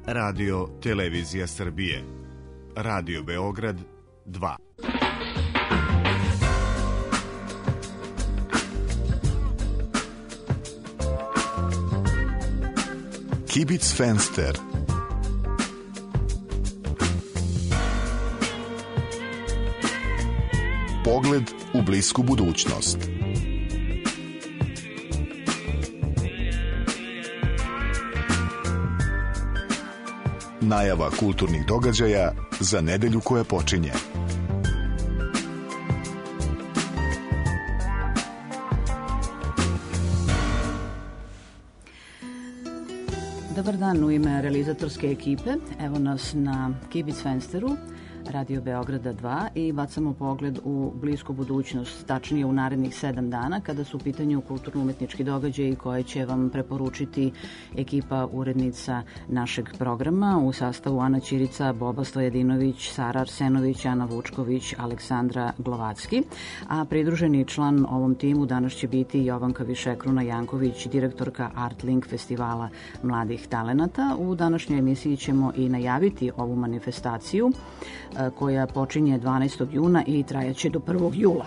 Radio Televizija Srbije, Radio Beograd 2. Kibic Fenster. Pogled u blisku budućnost. Najava kulturnih događaja za nedelju koja počinje. Dobar dan u ime realizatorske ekipe. Evo nas na Kibic Fensteru, Radio Beograda 2 i bacamo pogled u blisku budućnost, tačnije u narednih 7 dana kada su u pitanju kulturno-umetnički događaji koje će vam preporučiti ekipa urednica našeg programa u sastavu Ana Ćirica, Boba Stojadinović, Sara Arsenović, Ana Vučković, Aleksandra Glovacki, a pridruženi član ovom timu danas će biti Jovanka Višekruna Janković, direktorka Artlink festivala mladih talenata. U današnjoj emisiji ćemo i najaviti ovu manifestaciju koja počinje 12. juna i trajaće do 1. jula.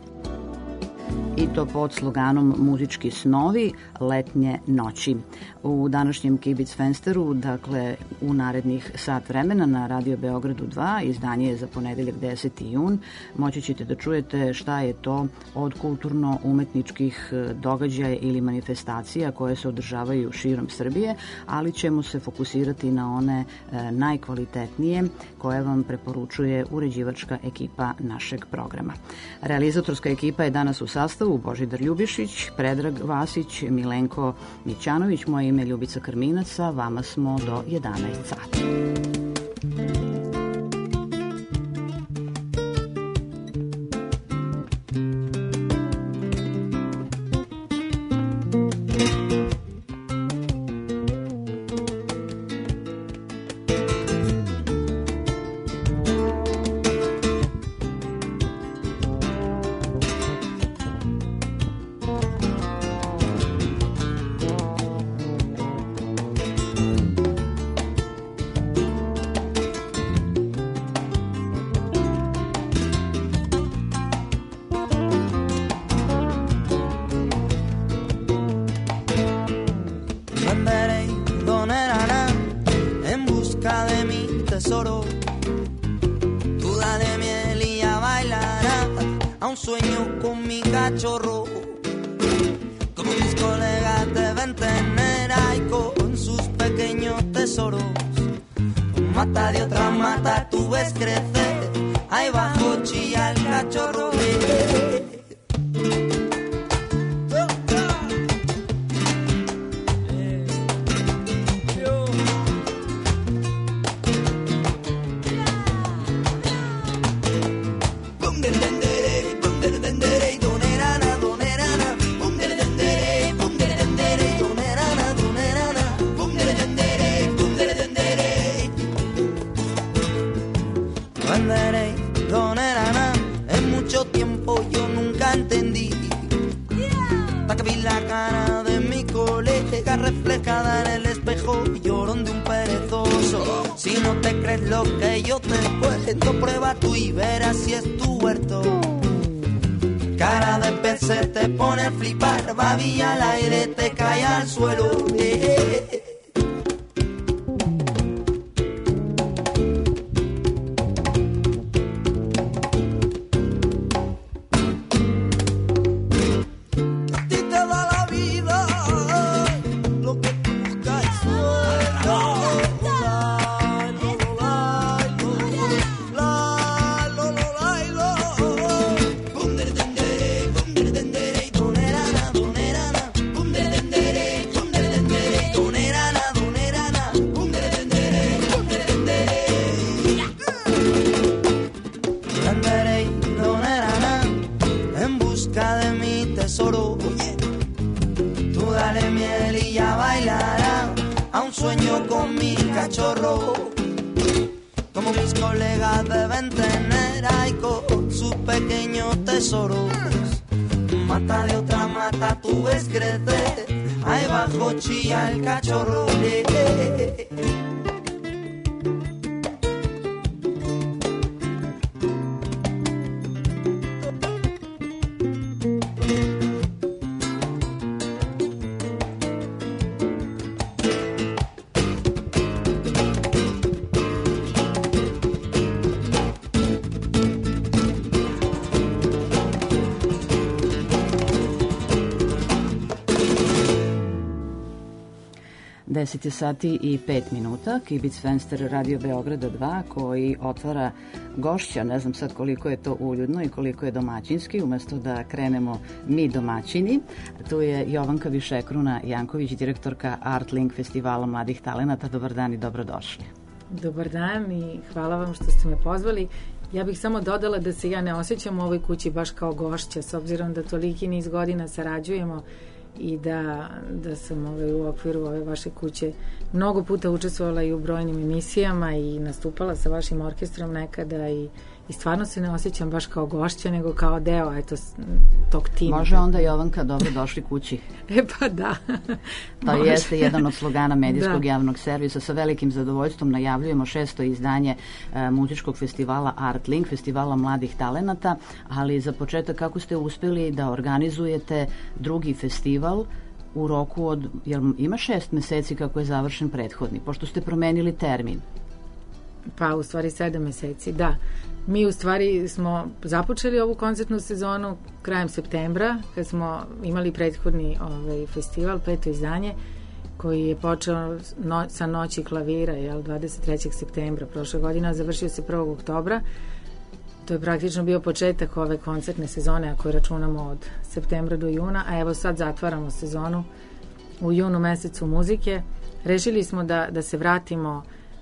I to pod sloganom Muzički snovi, letnje noći. U današnjem Kibic Fensteru, dakle u narednih sat vremena na Radio Beogradu 2, izdanje je za ponedeljak 10. jun, moći ćete da čujete šta je to od kulturno-umetničkih događaja ili manifestacija koje se održavaju širom Srbije, ali ćemo se fokusirati na one najkvalitetnije koje vam preporučuje uređivačka ekipa našeg programa. Realizatorska ekipa je danas u sastavu Božidar Ljubišić, Predrag Vasić, Milenko Mićanović, moje ime je Ljubica Krminaca, vama smo do 11 sati. Mata de otra mata, tú ves crecer. Ahí bajo chilla el cachorro. 10 je sati i 5 minuta, Kibic Fenster Radio Beograda 2, koji otvara gošća, ne znam sad koliko je to uljudno i koliko je domaćinski, umesto da krenemo mi domaćini. Tu je Jovanka Višekruna Janković, direktorka Art Link Festivala mladih talenata. Dobar dan i dobrodošli. Dobar dan i hvala vam što ste me pozvali. Ja bih samo dodala da se ja ne osjećam u ovoj kući baš kao gošća, s obzirom da toliki niz godina sarađujemo i da sam u okviru ove vaše kuće mnogo puta učestvovala i u brojnim emisijama i nastupala sa vašim orkestrom nekada i stvarno se ne osjećam baš kao gošća, nego kao deo tog tima. Može onda, Jovanka, dobro došli kući. Pa da. To jeste jedan od slogana medijskog javnog servisa. Sa velikim zadovoljstvom najavljujemo 6. izdanje muzičkog festivala Art Link, festivala mladih talenata, ali za početak kako ste uspeli da organizujete drugi festival u roku od, ima 6 meseci kako je završen prethodni, pošto ste promenili termin? Pa u stvari 7 meseci, da. Mi u stvari smo započeli ovu koncertnu sezonu krajem septembra, kad smo imali prethodni festival, 5. izdanje, koji je počeo sa noći klavira, 23. septembra prošle godine, a završio se 1. oktobra. To je praktično bio početak ove koncertne sezone, ako je računamo od septembra do juna, a evo sad zatvaramo sezonu u junu mesecu muzike. Rešili smo da se vratimo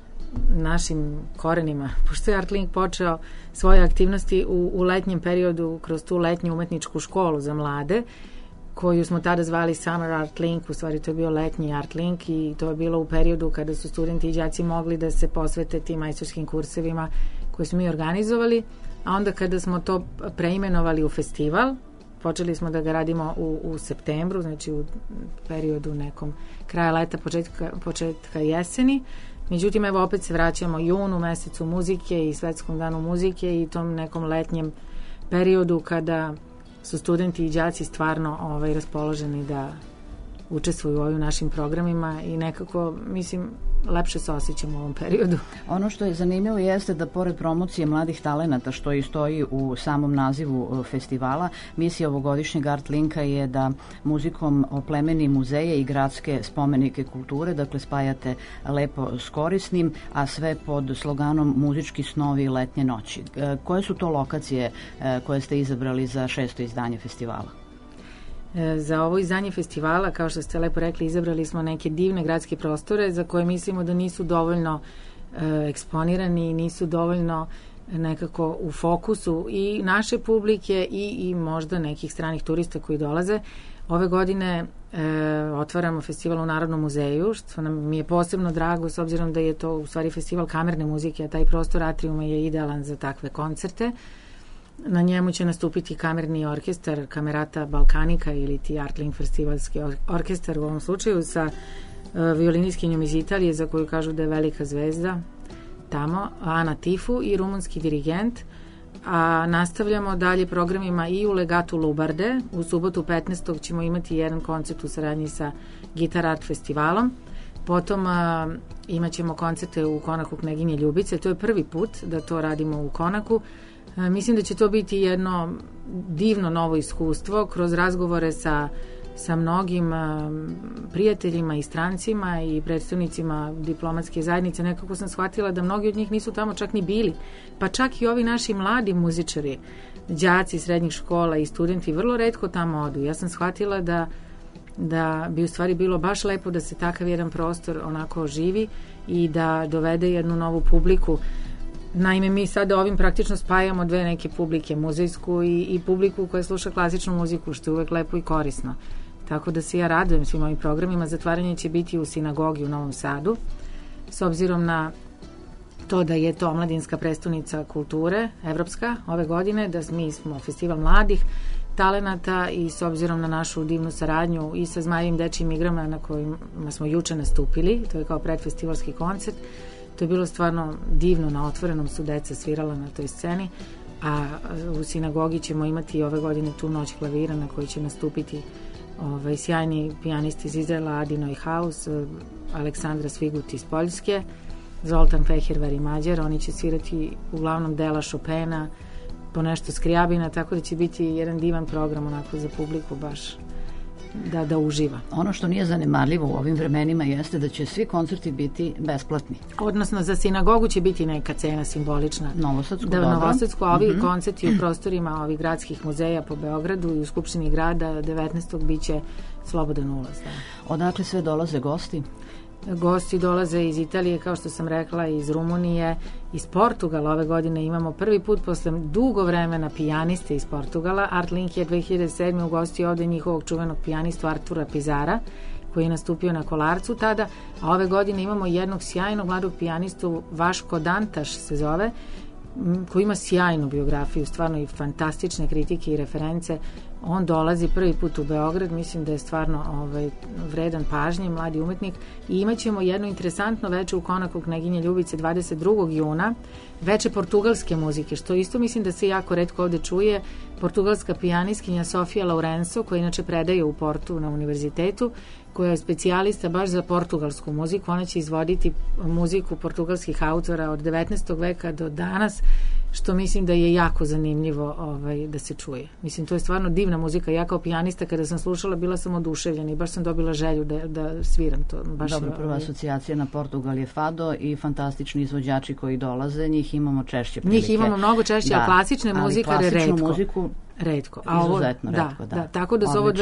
našim korenima, pošto je Art Link počeo svoje aktivnosti u letnjem periodu kroz tu letnju umetničku školu za mlade, koju smo tada zvali Summer Art Link, u stvari to je bio letnji Art Link i to je bilo u periodu kada su studenti i đaci mogli da se posvete tim majstorskim kursevima koje smo mi organizovali, a onda kada smo to preimenovali u festival, počeli smo da ga radimo u septembru, znači u periodu nekom kraja leta, početka jeseni. Međutim, evo opet se vraćamo junu, mesecu muzike i svetskom danu muzike i tom nekom letnjem periodu kada su studenti i đaci stvarno raspoloženi da učestvuju u ovim našim programima i nekako, mislim, lepše se osjećamo u ovom periodu. Ono što je zanimljivo jeste da pored promocije mladih talenata, što i stoji u samom nazivu festivala, misija ovogodišnjeg Art Linka je da muzikom oplemeni muzeje i gradske spomenike kulture, dakle spajate lepo s korisnim, a sve pod sloganom muzički snovi letnje noći. Koje su to lokacije koje ste izabrali za 6. izdanje festivala? Za ovo izdanje festivala, kao što ste lepo rekli, izabrali smo neke divne gradske prostore za koje mislimo da nisu dovoljno eksponirani, nisu dovoljno nekako u fokusu i naše publike i možda nekih stranih turista koji dolaze. Ove godine otvaramo festival u Narodnom muzeju, što mi je posebno drago s obzirom da je to u stvari festival kamerne muzike, a taj prostor atriuma je idealan za takve koncerte. Na njemu će nastupiti kamerni orkestar Kamerata Balkanika ili ti Art Link festivalski orkestar u ovom slučaju sa violiniskinjom iz Italije za koju kažu da je velika zvezda tamo, Ana Tifu i rumunski dirigent. A nastavljamo dalje programima i u Legatu Lubarde. U subotu 15. ćemo imati jedan koncert u saradnji sa Guitar Art festivalom. Potom imat ćemo koncerte u Konaku Kneginje Ljubice. To je prvi put da to radimo u Konaku. Mislim da će to biti jedno divno novo iskustvo kroz razgovore sa mnogim prijateljima i strancima i predstavnicima diplomatske zajednice. Nekako sam shvatila da mnogi od njih nisu tamo čak ni bili. Pa čak i ovi naši mladi muzičari, đaci srednjih škola i studenti vrlo retko tamo odu. Ja sam shvatila da bi u stvari bilo baš lepo da se takav jedan prostor onako oživi i da dovede jednu novu publiku. Naime, mi sada ovim praktično spajamo dve neke publike, muzejsku i publiku koja sluša klasičnu muziku, što je uvek lepo i korisno. Tako da se ja radujem svim ovim programima. Zatvaranje će biti u sinagogi u Novom Sadu, s obzirom na to da je to omladinska prestonica kulture, evropska, ove godine, da mi smo festival mladih talenata i s obzirom na našu divnu saradnju i sa Zmajevim dečijim igrama na kojima smo juče nastupili, to je kao predfestivalski koncert. To je bilo stvarno divno, na otvorenom su deca svirala na toj sceni, a u sinagogi ćemo imati ove godine tu noć klavira na kojoj će nastupiti sjajni pijanisti iz Izraela, Adi Neuhaus, Aleksandra Svigut iz Poljske, Zoltan Fehervar i Mađar. Oni će svirati uglavnom dela Chopina, po nešto Skriabina, tako da će biti jedan divan program onako za publiku baš da uživa. Ono što nije zanemarljivo u ovim vremenima jeste da će svi koncerti biti besplatni. Odnosno za sinagogu će biti neka cena simbolična. Novosadsku, a ovi koncerti u prostorima ovih gradskih muzeja po Beogradu i u Skupštini grada 19. biće slobodan ulaz. Da. Odakle sve dolaze gosti? Gosti dolaze iz Italije, kao što sam rekla, iz Rumunije, iz Portugala. Ove godine imamo prvi put posle dugo vremena pijaniste iz Portugala. Art Link je 2007. ugostio ovde njihovog čuvenog pijanistu Artura Pizara, koji je nastupio na Kolarcu tada, a ove godine imamo jednog sjajnog mladog pijanistu, Vaško Dantaš se zove, koji ima sjajnu biografiju, stvarno i fantastične kritike i reference. On dolazi prvi put u Beograd, mislim da je stvarno vredan pažnje, mladi umetnik, i imaćemo jedno interesantno veče u Konaku Kneginje Ljubice 22. juna, veče portugalske muzike, što isto mislim da se jako retko ovde čuje. Portugalska pijanistkinja Sofia Lourenço, koja inače predaje u Portu na univerzitetu, koja je specijalista baš za portugalsku muziku. Ona će izvoditi muziku portugalskih autora od 19. veka do danas, što mislim da je jako zanimljivo da se čuje. Mislim, to je stvarno divna muzika. Ja kao pijanista, kada sam slušala, bila sam oduševljena i baš sam dobila želju da sviram to. Baš dobro, prva asocijacija na Portugal je Fado i fantastični izvođači koji dolaze, njih imamo češće prilike. Njih imamo mnogo češće, a klasične muzikare redko. Klasičnu muziku redko. Izuzetno redko, da. Tako da su ovo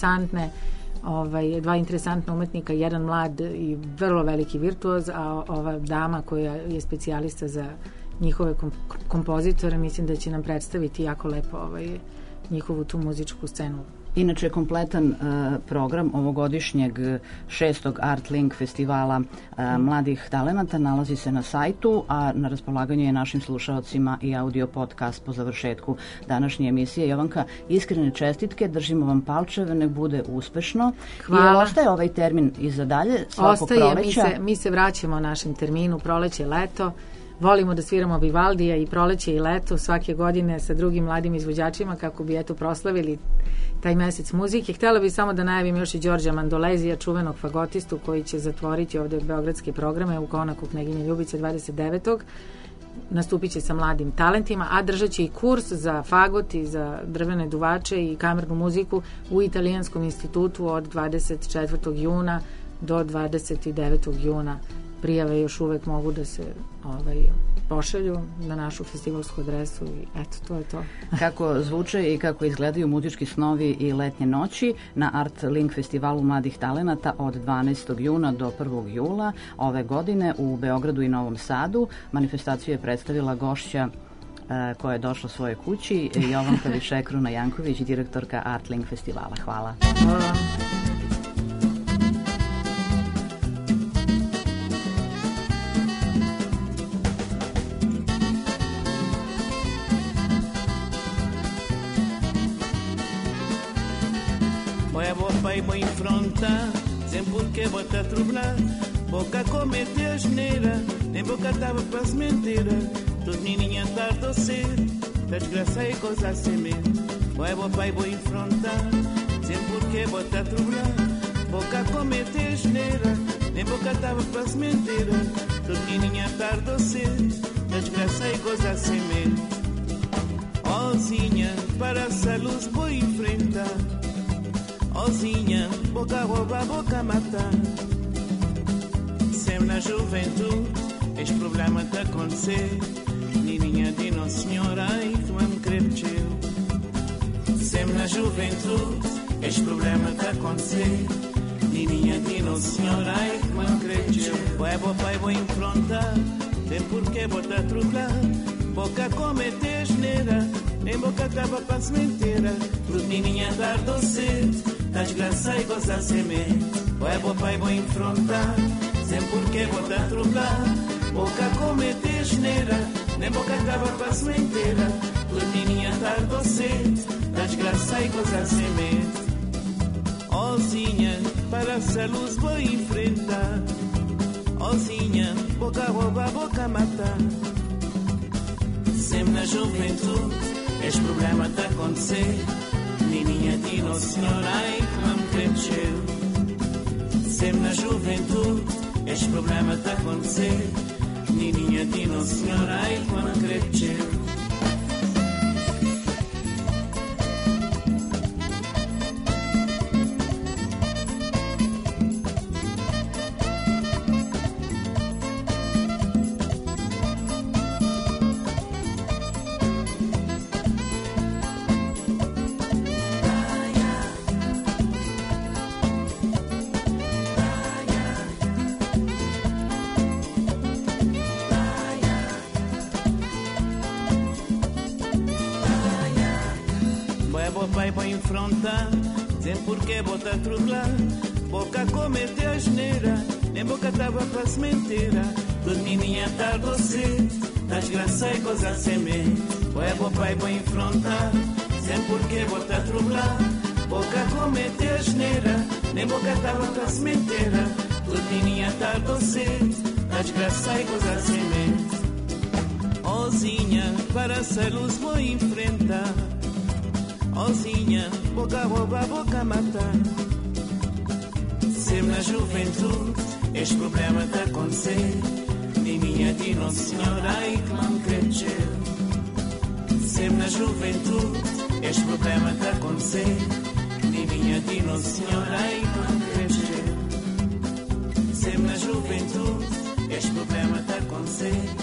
dva interesantna umetnika, jedan mlad i vrlo veliki virtuoz, a ova dama koja je specijalista za njihove kompozitore, mislim da će nam predstaviti jako lepo njihovu tu muzičku scenu. Inače, kompletan program ovogodišnjeg 6. Art Link festivala mladih talenata nalazi se na sajtu, a na raspolaganju je našim slušaocima i audio podcast po završetku današnje emisije. Jovanka, iskrene čestitke, držimo vam palčeve, nek bude uspešno. Hvala. I ostaje ovaj termin i za dalje svakog proleća? Mi se vraćamo našem terminu, proleće, leto. Volimo da sviramo Vivaldija i proleće i leto svake godine sa drugim mladim izvođačima kako bi proslavili taj mesec muzike. Htjela bih samo da najavim još i Đorđa Mandolezija, čuvenog fagotistu, koji će zatvoriti ovde beogradske programe u Konaku Kneginje Ljubice 29. Nastupit će sa mladim talentima, a držat će i kurs za fagot i za drvene duvače i kamernu muziku u Italijanskom institutu od 24. juna do 29. juna. Prijave još uvek mogu da se pošalju na našu festivalsku adresu i eto, to je to. Kako zvuče i kako izgledaju muzički snovi i letnje noći na Art Link festivalu mladih talenata od 12. juna do 1. jula ove godine u Beogradu i Novom Sadu. Manifestaciju je predstavila gošća koja je došla svoje kući, Jovanka Višekruna Janković, direktorka Art Link festivala. Hvala. Hvala. Pai vou enfrentar, sempre porque vou te trublar. Boca comete asneira, nem boca tava para se mentira. Tudo menininha tarde ou cedo, da desgraça e coisa semente. Pai vou enfrentar, sempre porque vou te trublar. Boca comete asneira, nem boca tava para se mentira. Tudo menininha tarde ou cedo, da desgraça e coisa semente. Ozinha, para essa luz vou enfrentar. Ozinha, boca rouba, boca mata. Sempre na juventude, este problema te acontecer. Nininha de Nossa Senhora, ai, tu me cresceu. Sempre na juventude, este problema te acontecer. Nininha de Nossa Senhora, ai, tu me cresceu. Pai, vou enfrentar, tem porquê vou te atropelar. Boca comete asneira, nem boca tava para se mentira. Tudo nininha tarde ou cedo, da desgraça e goza semente. Pai, vou enfrentar, sem porquê vou te atropelar. Boca comete asneira, nem boca tava para se mentira. Tudo nininha tarde ou cedo, da desgraça e goza semente. Ozinha, para essa luz vou enfrentar. Ozinha, boca rouba, boca mata. Sempre na juventude, este problema te acontecer. Nininha de Nossa Senhora, ai, que me cresceu. Sempre na juventude, este problema te acontecer. Nininha de Nossa Senhora, ai, que me cresceu. pai vou enfrentar, dizem porque bota trublar, boca comete a asneira, nem boca tava pra sementeira, tudo menina tá doce, tá desgraça e coisa semente, o pai vou enfrentar, dizem porque bota trublar, boca comete a asneira, nem boca tava pra sementeira, tudo menina tá doce, tá desgraça e coisa semente. Ozinha, para essa luz vou enfrentar. Ozinha, boca rouba, boca matar. Sempre na juventude, este problema tá acontecendo. De minha de Nossa Senhora e que não cresceu. Sempre na juventude, este problema tá acontecendo. De minha de Nossa Senhora e que não cresceu. Sempre na juventude, este problema tá acontecendo.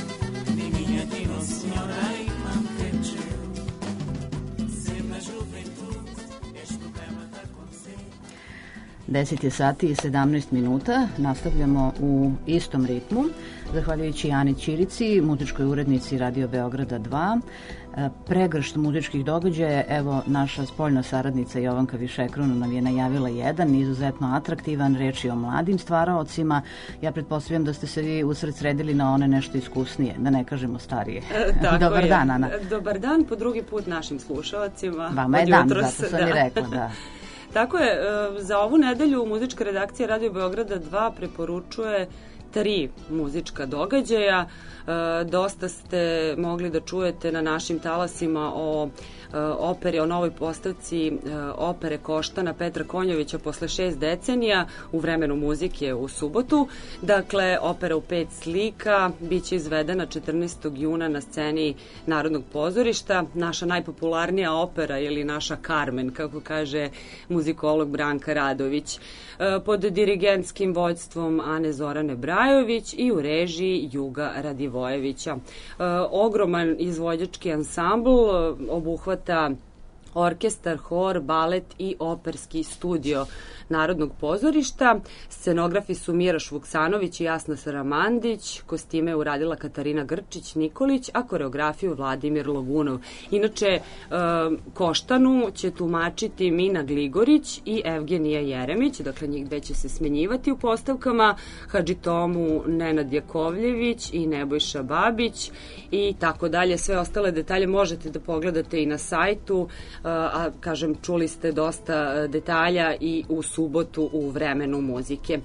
Senhora Imam Cresceu, sempre na juventude, este problema tá acontecendo. 10 je sati i 17 minuta, nastavljamo u istom ritmu, zahvaljujući Ani Ćirici, muzičkoj urednici Radio Beograda 2, pregršt muzičkih događaja. Evo, naša spoljna saradnica Jovanka Višekrona nam je najavila jedan izuzetno atraktivan, reč je o mladim stvaraocima. Ja pretpostavljam da ste se vi usred sredili na one nešto iskusnije, da ne kažemo starije. Dobar dan, Ana. Dobar dan, po drugi put našim slušalacima. Vama je dan, zato sam i rekla, da. Tako je, za ovu nedelju muzička redakcija Radio Beograda 2 preporučuje 3 muzička događaja. Dosta ste mogli da čujete na našim talasima o operi, o novoj postavci opere Koštana Petra Konjovića posle 6 decenija u vremenu muzike u subotu. Dakle, opera u 5 slika biće izvedena 14. juna na sceni Narodnog pozorišta. Naša najpopularnija opera ili naša Carmen, kako kaže muzikolog Branka Radović, pod dirigentskim vođstvom Ane Zorane Brajović i u režiji Juga Radivojevića. Ogroman izvođački ansambl obuhvata orkestar, hor, balet i operski studio Narodnog pozorišta. Scenografi su Miraš Vuksanović i Jasna Saramandić, kostime je uradila Katarina Grčić-Nikolić, a koreografiju Vladimir Logunov. Inače, Koštanu će tumačiti Mina Gligorić i Evgenija Jeremić, dakle njih dve će se smenjivati u postavkama, Hadžitomu Nenad Jakovljević i Nebojša Babić i tako dalje. Sve ostale detalje možete da pogledate i na sajtu, a kažem, čuli ste dosta detalja i u subotu u vremenu muzike.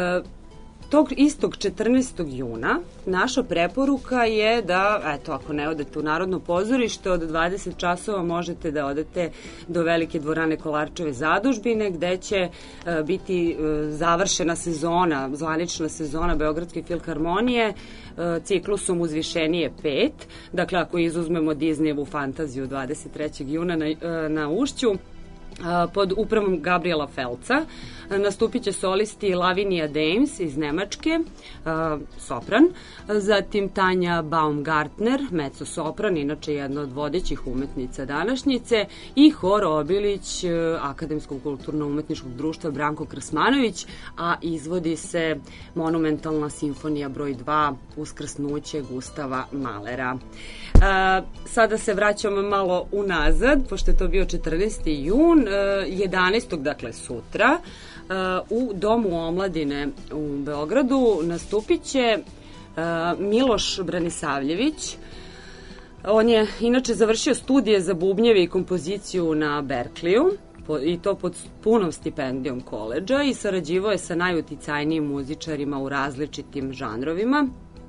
Tog istog 14. juna naša preporuka je da, eto, ako ne odete u Narodno pozorište, od 20 časova možete da odete do velike dvorane Kolarčeve zadužbine, gde će biti završena sezona, zvanična sezona Beogradske filharmonije, ciklusom Uzvišenije 5. Dakle, ako izuzmemo Disneyevu fantaziju 23. juna na Ušću, pod upravom Gabriela Felca. Nastupit će solisti Lavinia Dames iz Nemačke, sopran, zatim Tanja Baumgartner, mezzo-sopran, inače jedna od vodećih umetnica današnjice, i hor Obilić Akademskog kulturno-umetničkog društva Branko Krsmanović, a izvodi se monumentalna simfonija broj 2 Uskrsnuće Gustava Mahlera. Sada se vraćamo malo unazad, pošto je to bio 14. jun, 11. dakle sutra, u Domu omladine u Beogradu nastupit će Miloš Branisavljević. On je inače završio studije za bubnjeve i kompoziciju na Berkleyu, i to pod punom stipendijom koledža, i sarađivao je sa najuticajnijim muzičarima u različitim žanrovima.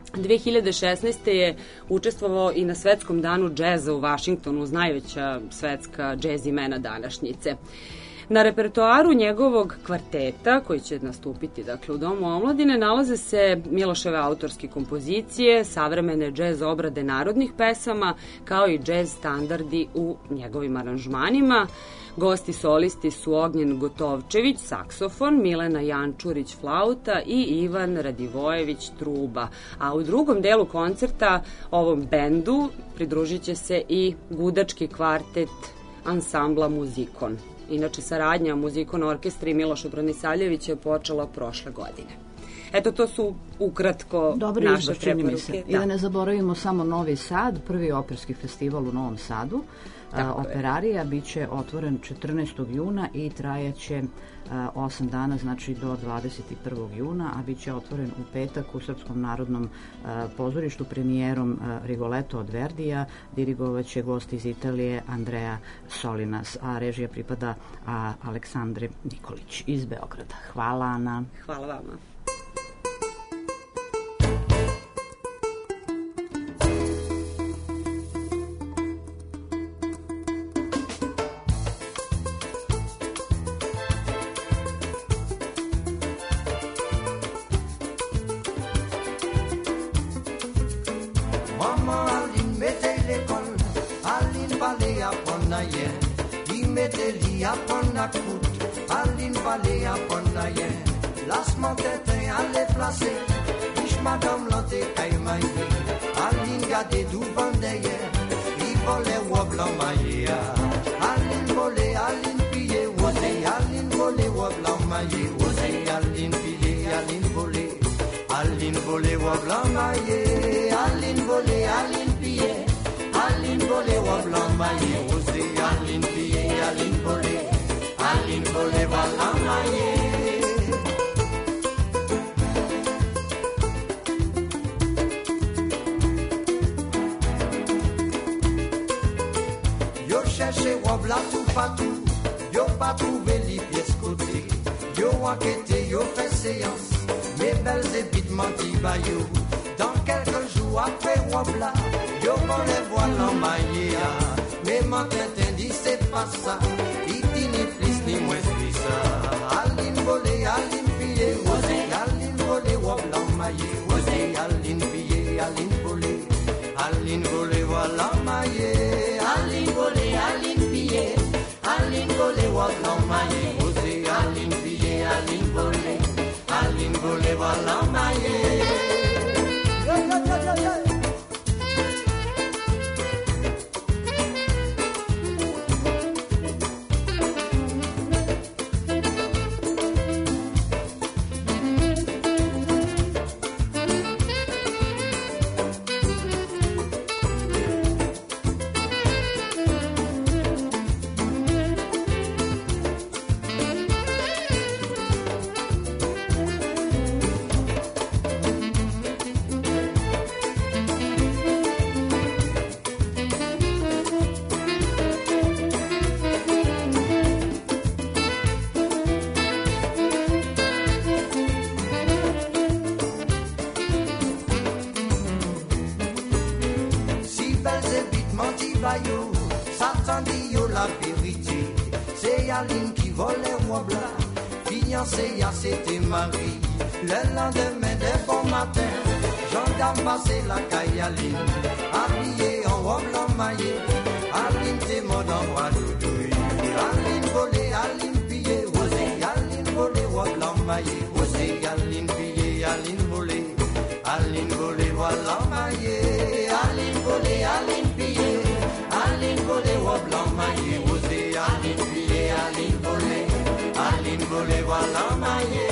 2016. je učestvovao i na Svetskom danu džeza u Vašingtonu uz najveća svetska džez imena današnjice. Na repertoaru njegovog kvarteta, koji će nastupiti dakle, u Domu omladine, nalaze se Miloševe autorske kompozicije, savremene džez obrade narodnih pesama, kao i džez standardi u njegovim aranžmanima. Gosti solisti su Ognjen Gotovčević, saksofon, Milena Jančurić, flauta i Ivan Radivojević, truba. A u drugom delu koncerta ovom bendu pridružit će se i gudački kvartet ansambla Muzikon. Inače, saradnja Muzikon orkestra i Miloša Branisavljevića je počela prošle godine. Eto, to su ukratko Dobar naše izbor, čini mi preporuke. se. I da ne zaboravimo samo Novi Sad, prvi operski festival u Novom Sadu. Operarija biće otvoren 14. juna i trajaće 8 dana, znači do 21. juna, a biće otvoren u petak u Srpskom narodnom pozorištu premijerom Rigoletto od Verdija. Dirigovaće gost iz Italije Andrea Solinas, a režija pripada Aleksandre Nikolić iz Beograda. Hvala, Ana. Hvala vama. Lass-moi t'éteindre à les placer. Ich madame l'ante caïmaïe. Aline gade devant derrière. Il volait woblant maïe. Aline volait, Aline pillé. Osé, Aline volait woblant maïe. Osé, Aline pillé, Aline volait. Aline volait woblant maïe. Aline volait, Aline pillé. Aline volait woblant maïe. Osé, Aline pillé, Aline volait. Aline volait woblant maïe. Cherchez Wobla tout partout, yo pas trouvé les pièces côté, yo enquêté, yo fait séance, mes belles épites menti bayou. Dans quelques jours après Wobla, yo m'en les voile en maïa, mais mon tintin dit c'est pas ça, il dit ni plus ni moins que ça. Aline volé, Aline pillé, osé, Aline volé Wobla en maïe, osé, Aline pillé, Aline volé, Aline volé voilà maïe. Aline volé, Aline pillé, Aline volé, voilà maillé. Osé, Aline pillé, Aline volé, Aline volé, voilà maillé. C'était Marie, le lendemain des bons matins, gendarme passait la caille Aline, habillée en robe blanc maillé, Aline t'es mon endroit doudouille, Aline volée, Aline pillée, osé, Aline volée, robe blanc maillé, osé, Aline pillée, Aline volée, voilà maillé, Aline volée, Aline pillée, Aline volée, robe blanc maillé, osé, Aline pillée, Aline volée. Aline volée, voilà maillé.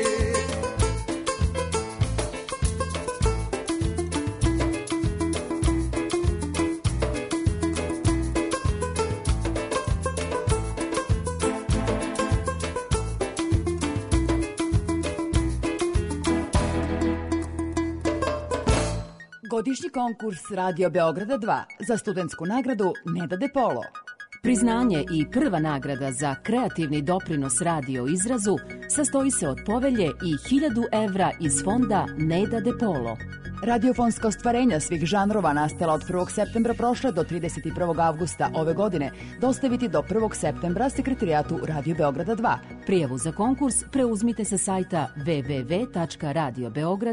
Godišnji konkurs Radio Beograda 2 za studentsku nagradu Neda De Polo. Priznanje i prva nagrada za kreativni doprinos radio izrazu sastoji se od povelje i 1000 evra iz fonda Neda De Polo. Radiofonska ostvarenja svih žanrova nastala od 1. septembra prošle do 31. avgusta ove godine dostaviti do 1. septembra Sekretarijatu Radio Beograda 2. Prijavu za konkurs preuzmite sa sajta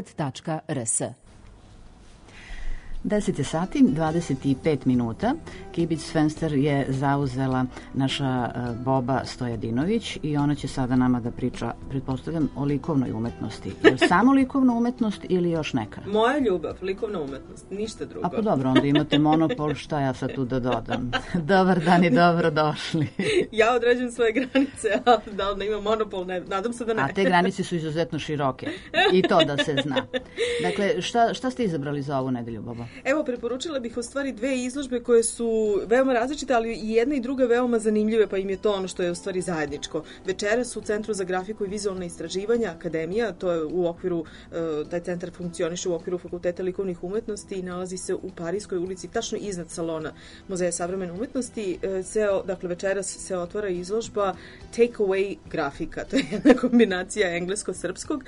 www.radiobeograd.rs. 10 sati, 25 minuta. Kibic Fenster je zauzela naša Boba Stojadinović i ona će sada nama da priča, pretpostavljam, o likovnoj umetnosti. Je li samo likovna umetnost ili još neka? Moja ljubav, likovna umetnost, ništa drugo. A pa dobro, onda imate monopol, šta ja sad tu da dodam? Dobar dan i dobro došli. Ja određujem svoje granice, a da li ima monopol, ne, nadam se da ne. A te granice su izuzetno široke. I to da se zna. Dakle, šta ste izabrali za ovu nedelju, Boba? Evo, preporučila bih u stvari dve izložbe koje su veoma različite, ali i jedna i druga veoma zanimljive, pa im je to ono što je u stvari zajedničko. Večeras u Centru za grafiku i vizualne istraživanja Akademija, to je u okviru, taj centar funkcioniše u okviru Fakulteta likovnih umetnosti i nalazi se u Parijskoj ulici, tačno iznad salona Muzeja savremene umetnosti. Dakle, večeras se otvara izložba Take Away grafika, to je jedna kombinacija englesko-srpskog.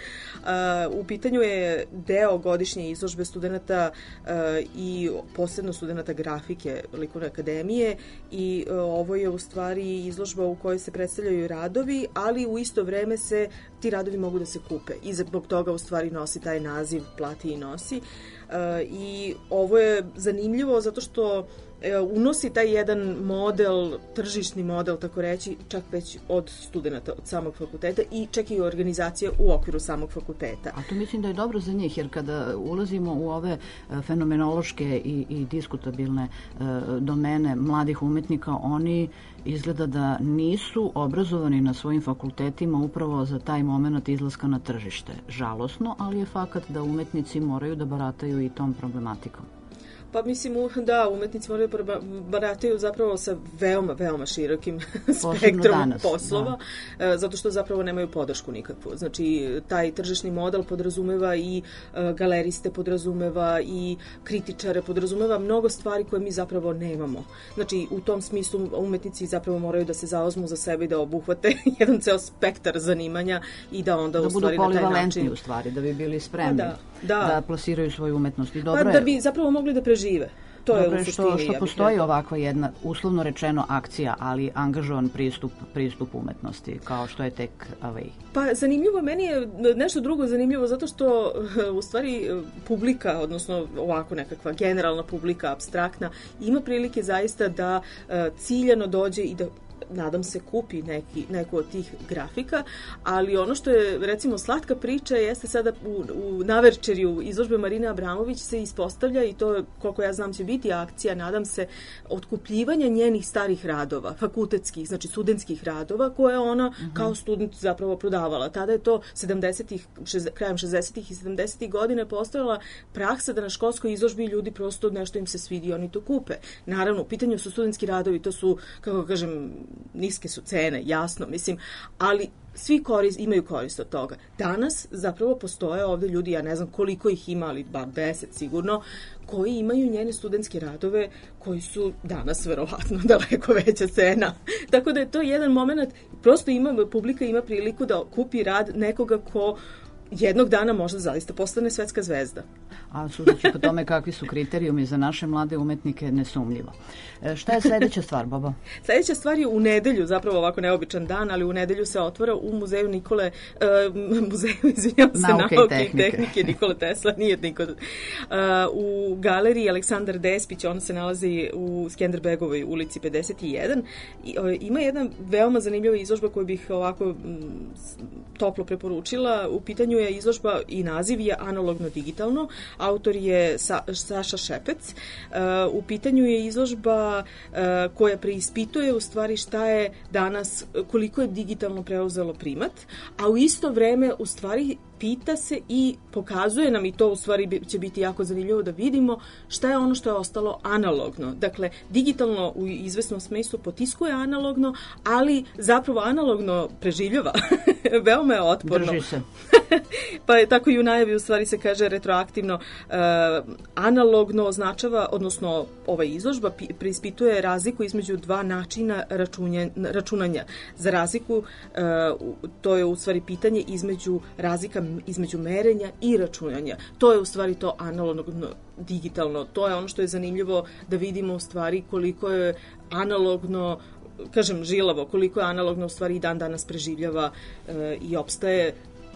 U pitanju je deo godišnje izložbe studenta i posebno studenta grafike Likovne akademije i ovo je u stvari izložba u kojoj se predstavljaju radovi, ali u isto vreme se ti radovi mogu da se kupe i zbog toga u stvari nosi taj naziv Plati i nosi. I ovo je zanimljivo zato što unosi taj jedan model, tržišni model, tako reći, čak već od studenta, od samog fakulteta i čak i organizacije u okviru samog fakulteta. A to mislim da je dobro za njih, jer kada ulazimo u ove fenomenološke i diskutabilne domene mladih umetnika, oni izgleda da nisu obrazovani na svojim fakultetima upravo za taj moment izlaska na tržište. Žalosno, ali je fakat da umetnici moraju da barataju i tom problematikom. Pa mislim da umetnici moraju barataju zapravo sa veoma, veoma širokim spektrom poslova, zato što zapravo nemaju podršku nikakvu. Znači, taj tržišni model podrazumeva i galeriste, podrazumeva i kritičare, podrazumeva mnogo stvari koje mi zapravo nemamo. Znači, u tom smislu umetnici zapravo moraju da se zauzmu za sebe i da obuhvate jedan ceo spektar zanimanja i da onda u stvari na taj način... Da budu polivalentni u stvari, da bi bili spremni da plasiraju svoju umetnost. I dobro da bi zapravo mogli da prežive. To dobro je što postoji ovakva jedna, uslovno rečeno, akcija, ali angažovan pristup umetnosti, kao što je Take Away. Pa zanimljivo, meni je nešto drugo zanimljivo, zato što u stvari publika, odnosno ovako nekakva generalna publika, apstraktna, ima prilike zaista da ciljano dođe i da nadam se kupi neku od tih grafika, ali ono što je recimo slatka priča jeste sada u naverčerju izložbe Marine Abramović se ispostavlja i to koliko ja znam će biti akcija, nadam se, otkupljivanja njenih starih radova, fakultetskih, znači studentskih radova koje ona kao student zapravo prodavala. Tada je to krajem 60-ih i 70-ih godina postojala praksa da na školskoj izložbi ljudi prosto nešto im se svidi i oni to kupe. Naravno, u pitanju su studentski radovi, to su, kako kažem, niske su cene, jasno, mislim, ali svi imaju korist od toga. Danas zapravo postoje ovde ljudi, ja ne znam koliko ih ima, ali bar 10 sigurno, koji imaju njene studentske radove koji su danas verovatno daleko veća cena. Tako da je to jedan moment, prosto publika ima priliku da kupi rad nekoga ko jednog dana možda zaista postane svetska zvezda. A sudeći po tome kakvi su kriterijumi za naše mlade umetnike, nesumljivo. Šta je sledeća stvar, Bobo? Sledeća stvar je u nedelju, zapravo ovako neobičan dan, ali u nedelju se otvara u muzeju Nauke i tehnike Nikole Tesla, nije Nikola. U galeriji Aleksandar Despić, ona se nalazi u Skenderbegovoj ulici 51. Ima jedna veoma zanimljiva izložba koju bih ovako toplo preporučila. U pitanju je izložba i naziv je Analogno digitalno. Autor je Saša Šepec. U pitanju je izložba koja preispituje u stvari šta je danas, koliko je digitalno preuzelo primat, a u isto vreme u stvari pita se i pokazuje nam, i to u stvari će biti jako zanimljivo da vidimo, šta je ono što je ostalo analogno. Dakle, digitalno u izvesnom smislu potiskuje analogno, ali zapravo analogno preživljava. Veoma je otporno. Drži se. Pa je tako i u najavi u stvari se kaže retroaktivno. Analogno označava, odnosno ova izložba preispituje razliku između dva načina računanja. Za razliku, to je u stvari pitanje razlika između merenja i računanja. To je u stvari to analogno digitalno. To je ono što je zanimljivo da vidimo u stvari koliko je analogno, kažem žilavo, koliko je analogno u stvari i dan danas preživljava i opstaje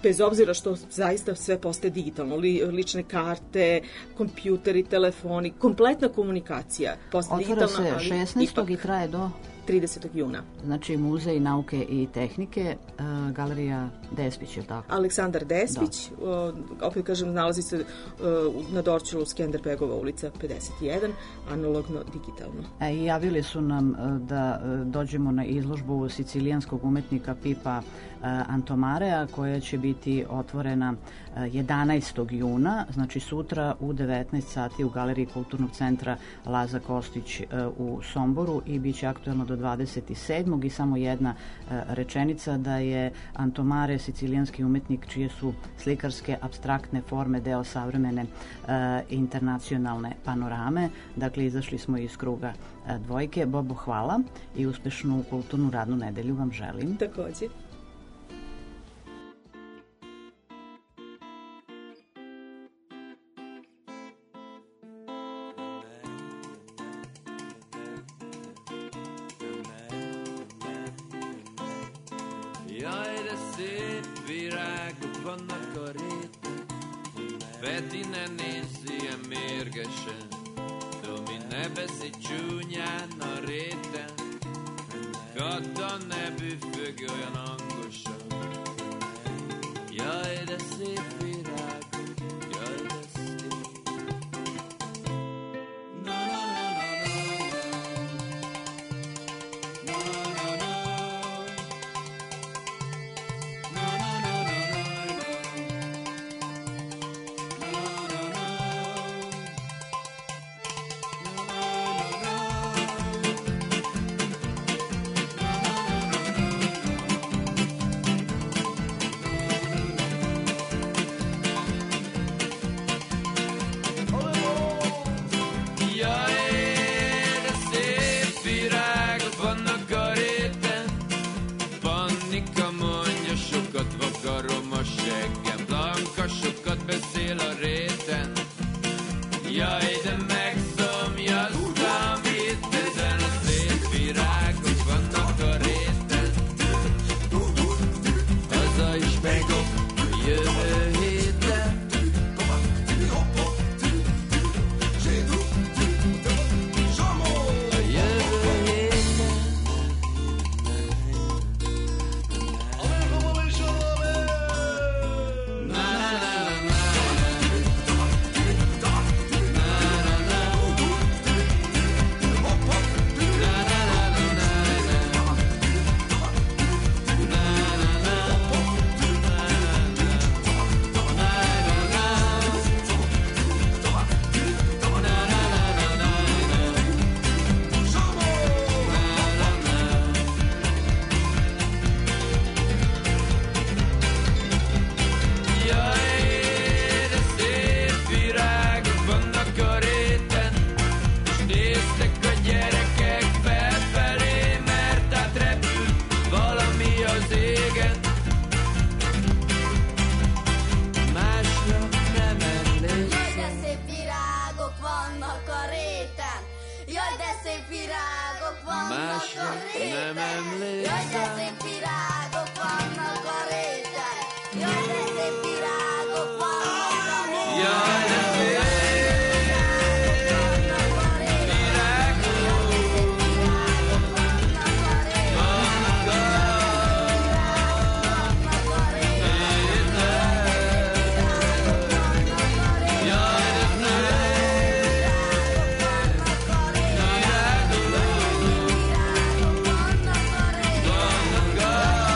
bez obzira što zaista sve postaje digitalno, lične karte, kompjuteri, telefoni, kompletna komunikacija postaje digitalna. Otvara se 16. i traje do 30. juna. Znači Muzej nauke i tehnike, Galerija Despić, je tako? Aleksandar Despić, opet kažem, nalazi se na Dorćolu, Skenderbegova ulica 51, analogno, digitalno. I javili su nam da dođemo na izložbu sicilijanskog umetnika Pipa Antomarea, koja će biti otvorena 11. juna, znači sutra u 19 sati u Galeriji Kulturnog centra Laza Kostić u Somboru i bit će aktuelno do 27. I samo jedna rečenica da je Antomare sicilijanski umetnik čije su slikarske apstraktne forme deo savremene internacionalne panorame. Dakle, izašli smo iz kruga dvojke. Bobo, hvala i uspešnu kulturnu radnu nedelju vam želim. Takođe. Petine nisi je mérgesen, domi nebeszi csúnyán a réten, Kata nevű függ olyan hangosan. Jaj, de szép virágok, jaj, de szép. Na, na, na, na, na, na, na, na, na. Sokat beszél a réten, jaj, de megszomja számít, ezen a szép virágok vannak a réten. Haza is megyek a jövő héten. A jövő héten. God.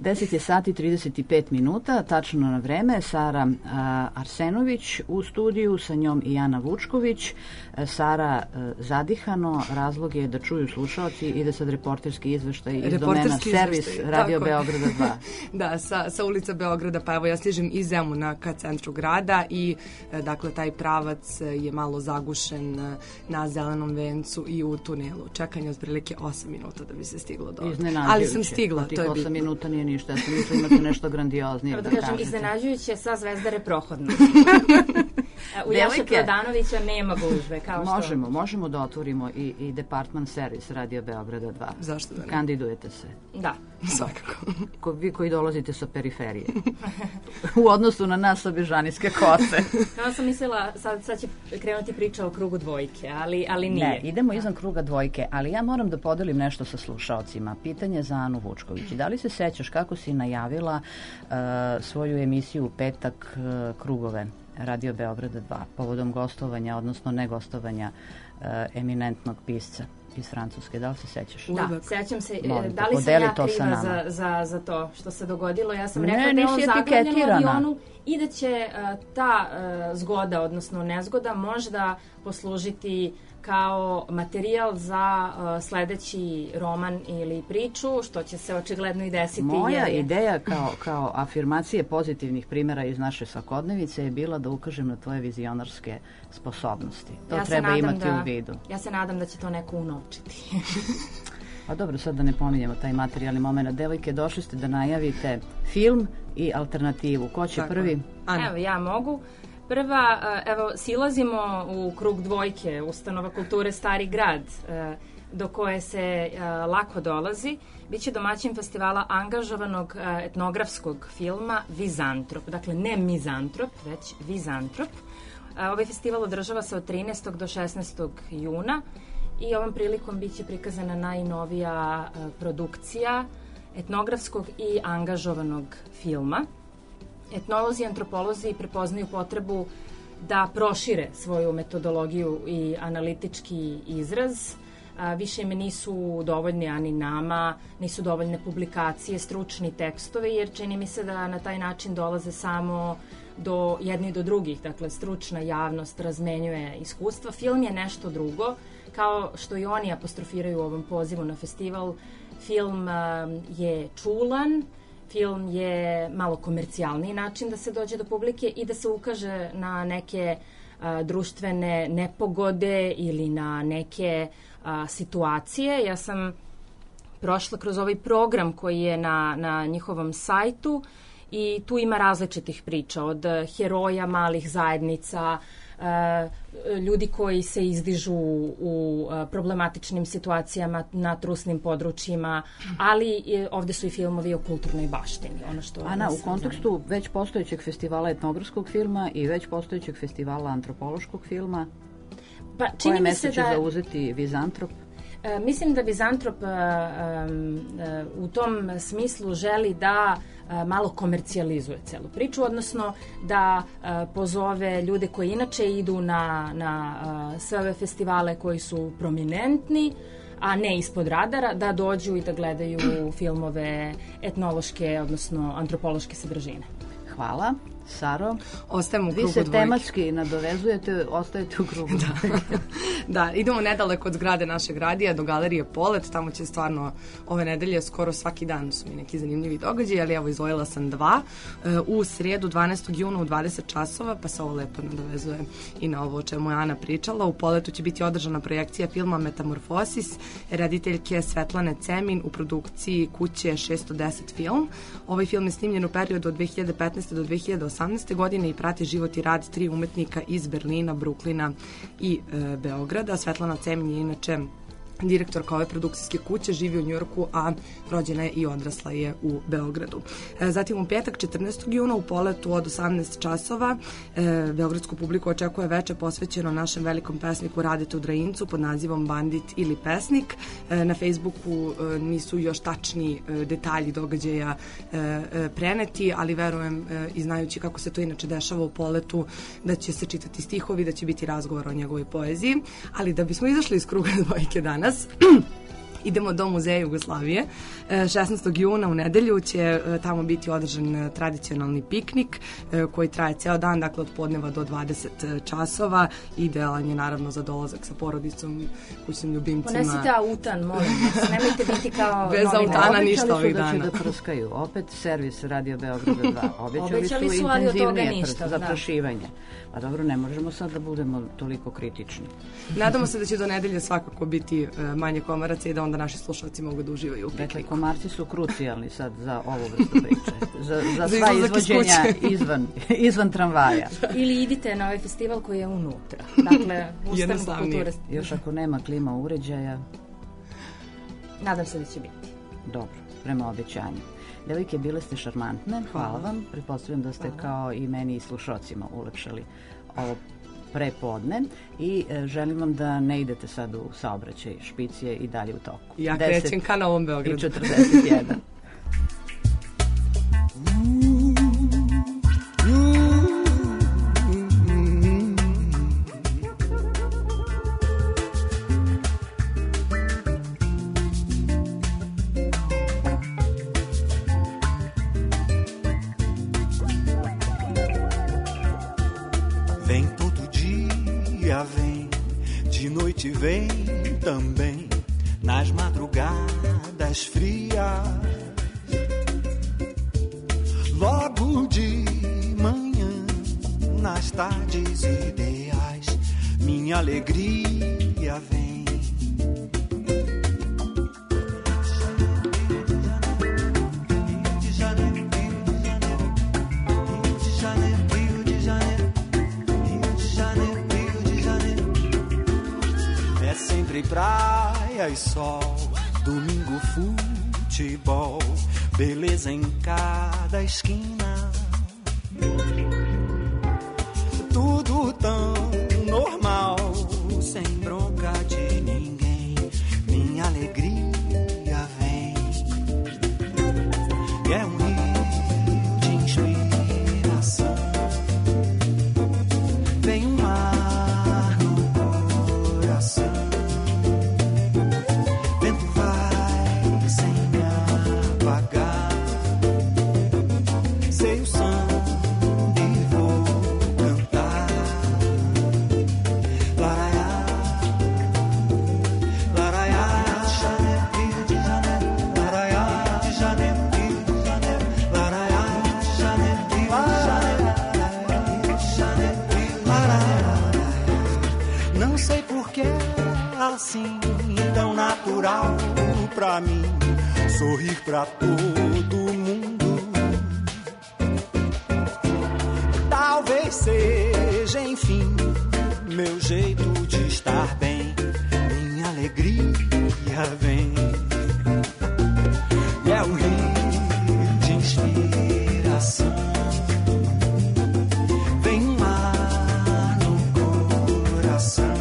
10 je sati 35 minuta, tačno na vreme. Sara Arsenović u studiju, sa njom i Jana Vučković. Sara zadihano, razlog je da čuju slušaoci, ide sad reporterski izveštaj iz domena Servis Radio Beograda 2. Da, sa ulica Beograda, pa evo ja stižem iz Zemuna ka centru grada i dakle taj pravac je malo zagušen na Zelenom vencu i u tunelu. Čekanje od prilike 8 minuta da bi se stiglo do ovdje. Ali sam stigla, to je bitno. 8 minuta nije ništa, ja sam mislila imate nešto grandioznije da kažete. Kažem, iznenađujuće, sa Zvezdare prohodno. U Jaše Prodanovića nema gužve, kao što... Možemo da otvorimo i departman servis Radio Beograda 2. Zašto da ne? Kandidujete se. Da. Svakako. Vi koji dolazite sa periferije. U odnosu na nas sa Bežanijske kose. Ja sam mislila, sad će krenuti priča o krugu dvojke, ali nije. Ne, idemo izvan kruga dvojke, ali ja moram da podelim nešto sa slušaocima. Pitanje za Anu Vučković. Da li se sećaš kako si najavila svoju emisiju u petak Krugove Radio Beograda 2 povodom gostovanja, odnosno negostovanja eminentnog pisca iz Francuske? Da li se sećaš? Da, sećam se. Da li sam ja kriva za to što se dogodilo? Ja sam rekla da je on zaglavljen u avionu i da će ta zgoda, odnosno nezgoda, možda poslužiti kao materijal za sledeći roman ili priču, što će se očigledno i desiti. Moja ideja kao afirmacije pozitivnih primjera iz naše svakodnevice je bila da ukažem na tvoje vizionarske sposobnosti. To treba imati u vidu. Ja se nadam da će to neko unovčiti. Pa dobro, sad da ne pominjemo taj materijalni moment. Devojke, došli ste da najavite film i alternativu. Ko će prvi? Ana. Evo, ja mogu. Prva, evo, silazimo u krug dvojke, Ustanova kulture Stari grad, do koje se lako dolazi. Biće domaćin festivala angažovanog etnografskog filma Vizantrop. Dakle, ne Mizantrop, već Vizantrop. Ovaj festival održava se od 13. do 16. juna i ovom prilikom biće prikazana najnovija produkcija etnografskog i angažovanog filma. Etnolozi i antropolozi prepoznaju potrebu da prošire svoju metodologiju i analitički izraz. Više ime nisu dovoljni, ani nama, nisu dovoljne publikacije, stručni tekstovi, jer čini mi se da na taj način dolaze samo do jedni i do drugih. Dakle, stručna javnost razmenjuje iskustva. Film je nešto drugo, kao što i oni apostrofiraju u ovom pozivu na festival. Film je čulan, film je malo komercijalniji način da se dođe do publike i da se ukaže na neke društvene nepogode ili na neke situacije. Ja sam prošla kroz ovaj program koji je na njihovom sajtu i tu ima različitih priča, od heroja malih zajednica, ljudi koji se izdižu u problematičnim situacijama na trusnim područjima, ali ovde su i filmovi o kulturnoj baštini. Ana, u kontekstu već postojećeg festivala etnografskog filma i već postojećeg festivala antropološkog filma, koje mesto će zauzeti Vizantrop? Mislim da Vizantrop u tom smislu želi da malo komercijalizuje celu priču, odnosno da pozove ljude koji inače idu na sve ove festivale koji su prominentni, a ne ispod radara, da dođu i da gledaju filmove etnološke, odnosno antropološke sadržine. Hvala. Saro, ostajemo u krugu dvojke. Vi se tematski nadovezujete, ostajete u krugu dvojke. Da, idemo nedaleko od zgrade našeg radija do galerije Polet, tamo će stvarno ove nedelje skoro svaki dan su mi neki zanimljivi događaji, ali evo izvojila sam dva. U srijedu 12. juna u 20 časova, pa se ovo lepo nadovezuje i na ovo o čemu je Ana pričala. U Poletu će biti održana projekcija filma Metamorfosis, rediteljke Svetlane Cemin u produkciji kuće 610 film. Ovaj film je snimljen u periodu od 2015. do 2018. godine i prati život i rad 3 umetnika iz Berlina, Bruklina i Beograda. Svetlana Cemin je inače direktorka ove produkcijske kuće, živi u Njujorku, a rođena je i odrasla je u Beogradu. Zatim u petak 14. juna u Poletu od 18 časova beogradsku publiku očekuje veče posvećeno našem velikom pesniku Radetu Drajincu pod nazivom Bandit ili pesnik. Na Facebooku nisu još tačni detalji događaja preneti, ali verujem i znajući kako se to inače dešava u Poletu da će se čitati stihovi, da će biti razgovor o njegovoj poeziji, ali da bismo izašli iz kruga dvojke danas, idemo do Muzeja Jugoslavije. 16. juna u nedelju će tamo biti održan tradicionalni piknik koji traje ceo dan, dakle od podneva do 20 časova. Idealan je naravno za dolazak sa porodicom, kućnim ljubimcima. Ponesite autan, molim vas, nemojte biti kao bez autana ništa ovih dana. dana. Da prskaju. Opet servis Radio Beograda 2. Obećali su ali od toga intenzivnije ništa, zaprašivanje. A dobro, ne možemo sad da budemo toliko kritični. Nadamo se da će do nedelje svakako biti manje komaraca i da onda naši slušalci mogu da uživaju u pikniku. Dakle, komarci su krucijalni sad za ovu vrstu priče. Za sva izvođenja izvan tramvaja. Ili idite na ovaj festival koji je unutra. Dakle, ustanova kulture. Još ako nema klima uređaja. Nadam se da će biti. Dobro, prema obećanju. Devojke, bile ste šarmantne, hvala vam. Pretpostavljam da ste kao i meni i slušocima ulepšali ovo prepodne i želim vam da ne idete sad u saobraćaj, špic je i dalje u toku. Ja krećem ka Novom Beogradu. 10:41. Vem também nas madrugadas frias, logo de manhã, nas tardes ideais, minha alegria vem. Praia e sol, domingo futebol, beleza em cada esquina. Tudo tão normal, sem bronca de ninguém. Minha alegria vem. É rio de inspiração. Vem um mar no coração. Assim, tão natural pra mim, sorrir pra todo mundo. Talvez seja, enfim, meu jeito de estar bem. Minha alegria vem. E é um rio de inspiração. Vem um mar no coração.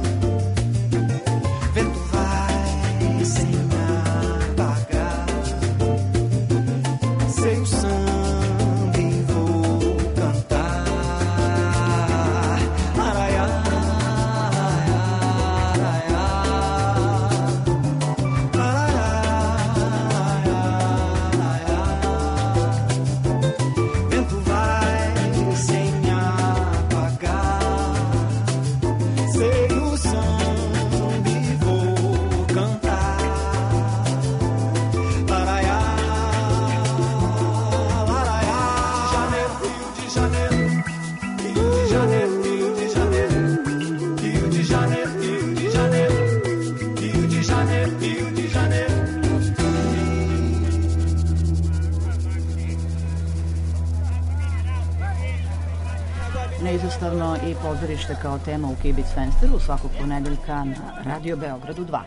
Neizostavno i pozorište kao tema u Kibicfensteru svakog ponedeljka na Radio Beogradu 2.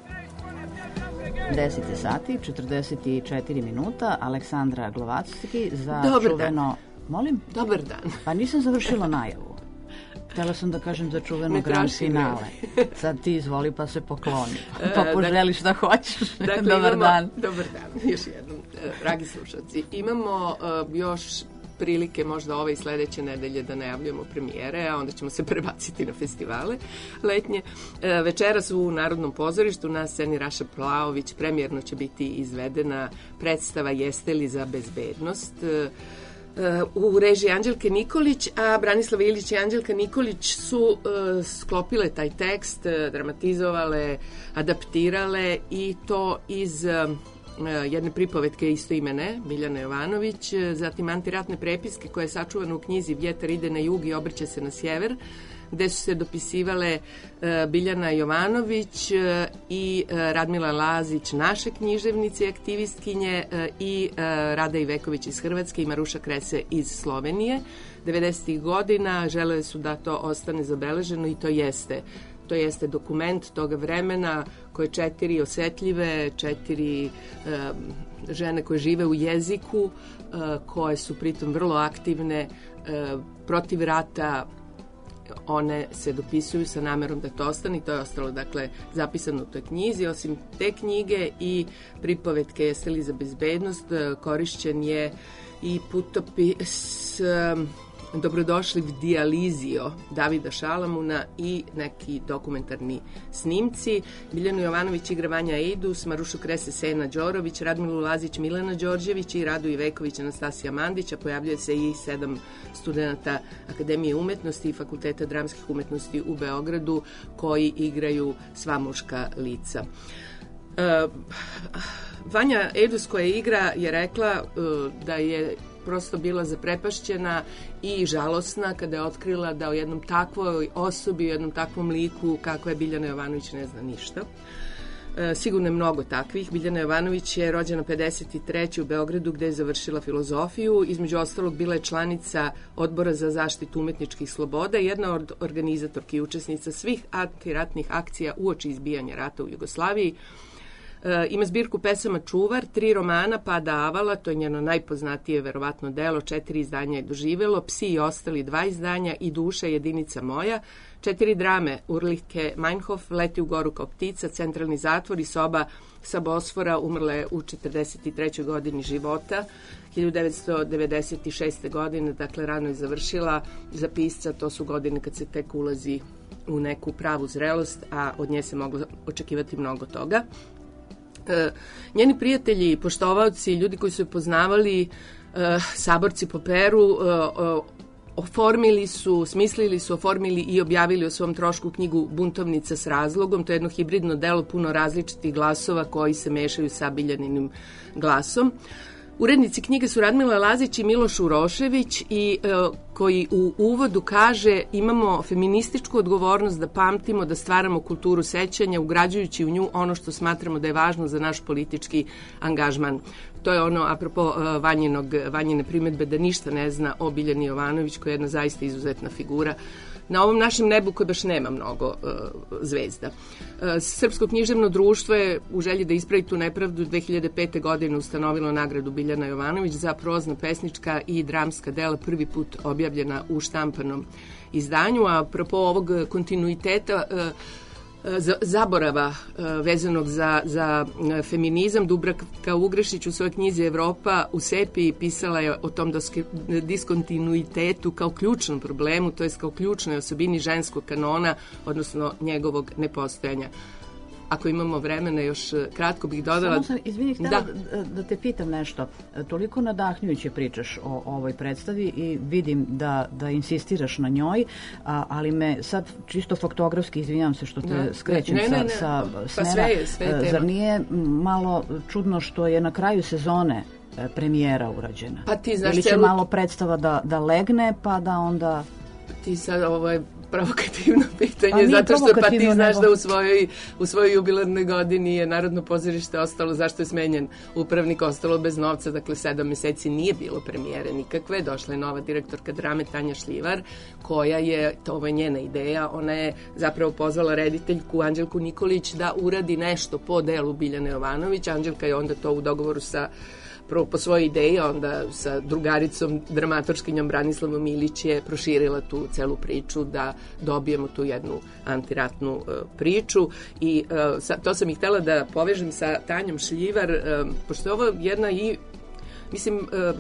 10 sati, 44 minuta, Aleksandra Glovacki za Dobar čuveno... Dan. Molim? Dobar dan. Pa nisam završila najavu. Htjela sam da kažem za čuveno grand finale. Sad ti izvoli pa se pokloni. Pa poželi šta hoćeš. Dakle, Dobar dan. Dobar dan, još jednom, dragi slušalci. Imamo još prilike možda ove i sledeće nedelje da najavljujemo premijere, a onda ćemo se prebaciti na festivale letnje. Večeras u Narodnom pozorištu na sceni Raša Plaović premijerno će biti izvedena predstava Jeste li za bezbednost, u režiji Anđelke Nikolić, a Branislava Ilić i Anđelka Nikolić su sklopile taj tekst, dramatizovale, adaptirale i to iz jedne pripovetke istoimene, Biljana Jovanović, zatim antiratne prepiske koje je sačuvano u knjizi Vjetar ide na jug i obrće se na sjever, gde su se dopisivale Biljana Jovanović i Radmila Lazić, naše književnice i aktivistkinje, i Rada Iveković iz Hrvatske i Maruša Krese iz Slovenije. 90. godina želeli su da to ostane zabeleženo i to jeste dokument toga vremena koje 4 osetljive, 4 žene koje žive u jeziku, koje su pritom vrlo aktivne protiv rata. One se dopisuju sa namerom da to ostane i to je ostalo, dakle, zapisano u toj knjizi. Osim te knjige i pripovetke Jeste li za bezbednost, korišćen je i putopis Dobrodošli v dijalizio Davida Šalamuna i neki dokumentarni snimci. Biljanu Jovanović igra Vanja Ejdus, Marušu Krese Sena Đorović, Radmilu Lazić Milena Đorđević i Radu Iveković Anastasija Mandića. Pojavljuje se i 7 studenta Akademije umetnosti i Fakulteta dramskih umetnosti u Beogradu koji igraju sva muška lica. Vanja Ejdus koja igra je rekla da je prosto bila zaprepašćena i žalosna kada je otkrila da o jednom takvoj osobi, o jednom takvom liku kakva je Biljana Jovanović ne zna ništa. Sigurno je mnogo takvih. Biljana Jovanović je rođena 53. u Beogradu gde je završila filozofiju. Između ostalog bila je članica Odbora za zaštitu umetničkih sloboda, jedna od organizatorki i učesnica svih antiratnih akcija uoči izbijanja rata u Jugoslaviji. Ima zbirku pesama Čuvar, 3 romana Pada Avala, to je njeno najpoznatije verovatno delo, 4 izdanja je doživelo, Psi i ostali 2 izdanja i Duša jedinica moja, 4 drame Urlike Meinhof, Leti u goru kao ptica, Centralni zatvor i Soba sa Bosfora, umrla je u 43. godini života, 1996. godine, dakle rano je završila. Za pisca to su godine kad se tek ulazi u neku pravu zrelost, a od nje se moglo očekivati mnogo toga. Njeni prijatelji, poštovaoci, ljudi koji su je poznavali, saborci po Peru, oformili i objavili o svom trošku knjigu Buntovnica s razlogom. To je jedno hibridno delo, puno različitih glasova koji se mešaju sa Biljaninim glasom. Urednici knjige su Radmila Lazić i Miloš Urošević i koji u uvodu kaže imamo feminističku odgovornost da pamtimo, da stvaramo kulturu sećanja, ugrađujući u nju ono što smatramo da je važno za naš politički angažman. To je ono, apropo Vanjine primedbe da ništa ne zna o Biljani Jovanović, koja je jedna zaista izuzetna figura na ovom našem nebu koje baš nema mnogo zvezda. Srpsko književno društvo je u želji da ispravi tu nepravdu 2005. godine ustanovilo nagradu Biljana Jovanović za prozna, pesnička i dramska dela, prvi put objavljena u štampanom izdanju, a apropo ovog kontinuiteta zaborava vezanog za feminizam, Dubravka Ugrešić u svojoj knjizi Evropa u sepiji pisala je o tom diskontinuitetu kao ključnom problemu, to je kao ključnoj osobini ženskog kanona, odnosno njegovog nepostojanja. Ako imamo vremena, još kratko bih dodala... Samo sam, izvini, htjela da te pitam nešto. Toliko nadahnjujuće pričaš o ovoj predstavi i vidim da insistiraš na njoj, ali me sad čisto faktografski, izvinjam se što te skrećem sa smera. Zar nije malo čudno što je na kraju sezone premijera urađena? Pa ti znaš, ili će malo predstava da legne, pa da onda... Ti sad provokativno pitanje, zato što pa ti znaš da u svojoj jubilarnoj godini je Narodno pozorište ostalo, zašto je smenjen upravnik, ostalo bez novca, dakle 7 meseci nije bilo premijere nikakve, došla je nova direktorka drame Tanja Šljivar, koja je, ovo je njena ideja, ona je zapravo pozvala rediteljku Anđelku Nikolić da uradi nešto po delu Biljane Jovanović. Anđelka je onda to u dogovoru sa po svojoj ideji, onda sa drugaricom, dramatorškinjom Branislavom Ilić je proširila tu celu priču da dobijemo tu jednu antiratnu priču i to sam i htela da povežem sa Tanjom Šljivar, pošto je ovo jedna i, mislim,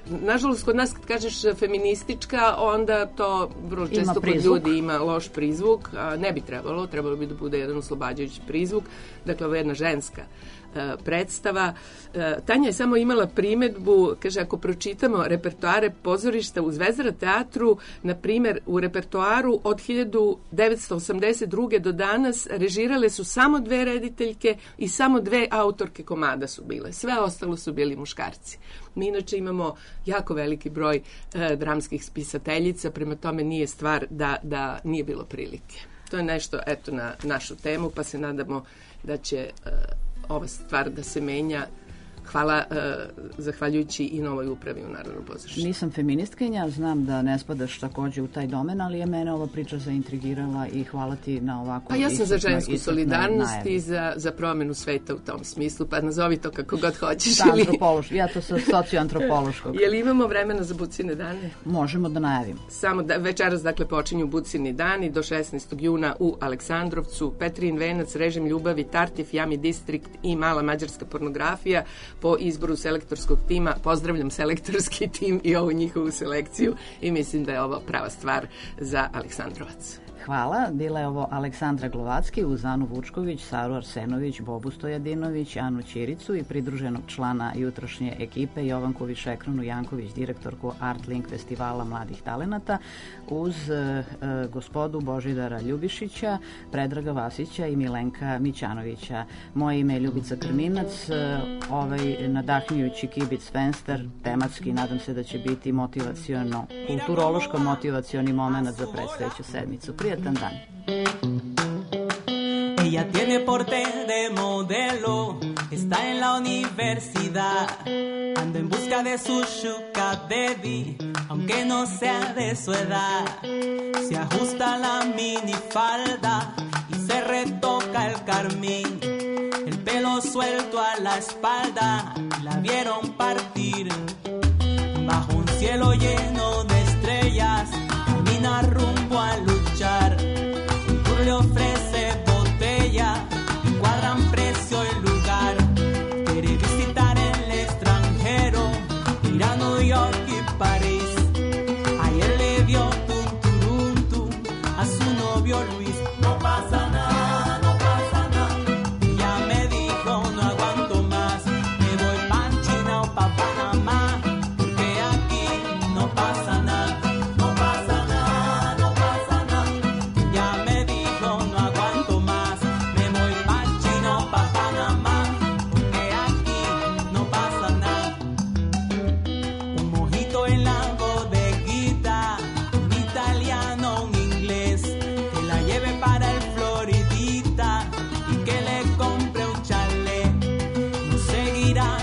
nažalost, kod nas kad kažeš feministička, onda to vrlo često kod ljudi ima loš prizvuk, a ne bi trebalo bi da bude jedan oslobađajući prizvuk, dakle ovo je jedna ženska predstava. Tanja je samo imala primetbu, kaže, ako pročitamo repertoare pozorišta u Zvezdara teatru, na primjer u repertoaru od 1982. do danas režirale su samo 2 rediteljke i samo 2 autorke komada su bile. Sve ostalo su bili muškarci. Mi inače imamo jako veliki broj dramskih spisateljica, prema tome nije stvar da nije bilo prilike. To je nešto, eto, na našu temu, pa se nadamo da će ova stvar da se menja. Hvala, zahvaljujući i novoj upravi u Narodnom pozorištu. Nisam feministkinja, znam da ne spadaš takođe u taj domen, ali je mene ova priča zaintrigirala i hvala ti na ovako... Pa ja sam za žensku solidarnost i za promenu sveta u tom smislu, pa nazovi to kako god hoćeš. Ja to sa socioantropološkog. Je li imamo vremena za Bucine dane? Možemo da najavim. Samo večeras, dakle, počinju Bucini dani do 16. juna u Aleksandrovcu, Petrin venac, režim ljubavi, Tartif, Jami distrikt i mala mađarska pornografija po izboru selektorskog tima. Pozdravljam selektorski tim i ovu njihovu selekciju i mislim da je ovo prava stvar za Aleksandrovac. Hvala. Bila je ovo Aleksandra Glovacki uz Anu Vučković, Saru Arsenović, Bobu Stojadinović, Anu Ćiricu i pridruženog člana jutrošnje ekipe Jovanku Višekronu Janković, direktorku Art Link festivala mladih talenata, uz gospodu Božidara Ljubišića, Predraga Vasića i Milenka Mićanovića. Moje ime je Ljubica Krminac. Ovaj nadahnjujući Kibic Fenster, tematski, nadam se da će biti motivaciono, kulturološko motivacioni moment za predstojeću sedmicu. Prijatan dan. Ella tiene porte de modelo, está en la universidad, anda en busca de su sugar baby, aunque no sea de su edad. Se ajusta la minifalda y se retoca el carmín, el pelo suelto a la espalda, la vieron partir. Bajo un cielo lleno de estrellas, camina rumbo a luchar. El tour le ofrece botella, y cuadran precio y lugar. Quiere visitar el extranjero, ir a New York y París. Ayer le vio tum a su novio Luis. No pasa nada, no pasa nada. Ya me dijo no aguanto más, me voy pa' China o pa' Panamá, porque aquí no pasa nada. Seguirá